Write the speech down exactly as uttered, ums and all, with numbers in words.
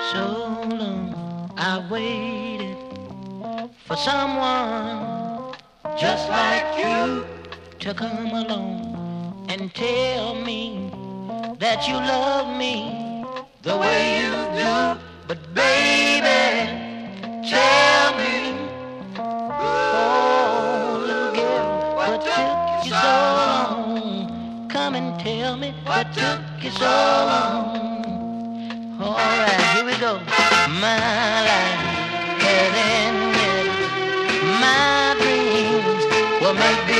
So long I waited for someone just like you to come along and tell me that you love me the way you do. But baby, tell me, oh little girl, what took you so long? Come and tell me what took you so long. All right, here we go. My life has ended. My dreams were made